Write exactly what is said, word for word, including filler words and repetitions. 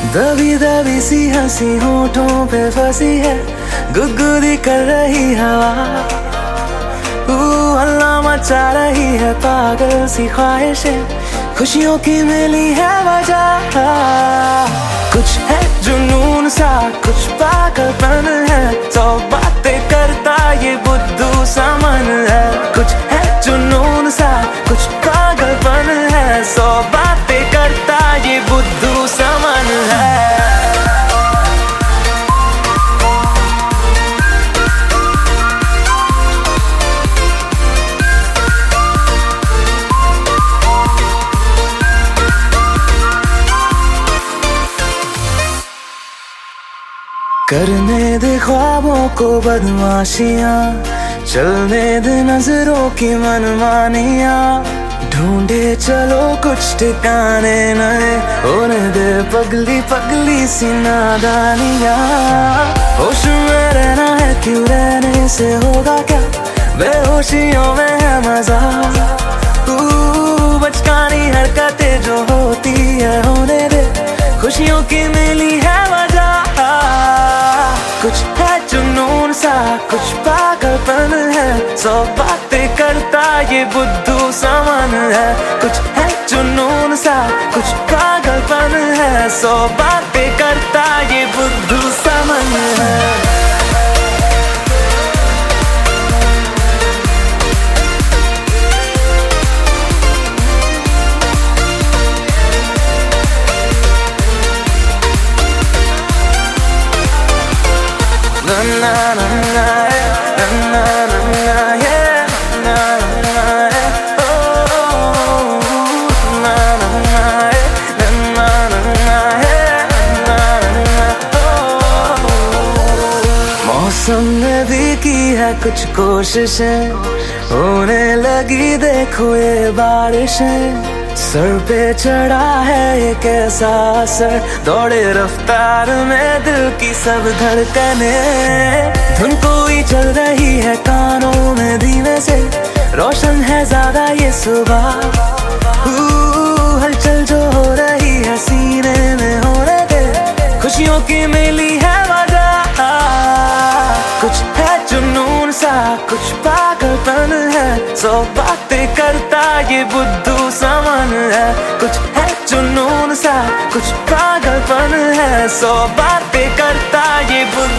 दबी दबी सी हंसी होठों पे फंसी है, गुदगुदी कर रही हवा। हल्ला मचा रही है पागल सी ख्वाहिशें, खुशियों की मिली है वजह। कुछ है जुनून सा, कुछ पागलपन है, सौ बातें करता ये बुद्धू सा मन है। कुछ है जुनून सा, कुछ पागलपन है, सौ बातें करता ये बुद्धू सा मन है। करने दे ख्वाबों को बदमाशियां, चलने दे नजरों की मनमानियां, ढूंढे चलो कुछ ठिकाने नए, होने दे पगली पगली सी नादानियां। होश में रहना है क्यों, रहने से होगा क्या, बेहोशियों में है मजा। बचकानी हरकतें जो होती है होने दे, खुशियों की मिली है वजह। कुछ है जुनून सा, कुछ पागलपन है, सौ बातें करता ये बुद्धू सा मन है। कुछ है जुनून सा, कुछ पागलपन है, सौ बातें करता ये बुद्धू सा मन है। Na na na na, na na na na, yeah, na na na, oh, na na na, na na na, yeah, na na, oh। मौसम ने भी की है कुछ कोशिशें, होने लगी देखो ये बारिशें। सर पे चढ़ा है एक ऐसा असर, दौड़े रफ्तार में दिल की सब धड़कने। धुन कोई चल रही है कानों में धीमे से, रोशन है ज्यादा ये सुबह। हलचल जो हो रही है सीने में होने दे, खुशियों की मिली है वजह। कुछ है जुनून सा, कुछ पागलपन है, सौ बातें करता ये बुद्धू सा मन है। कुछ है जुनून सा, कुछ पागलपन है, सौ बातें करता ये बुद्धू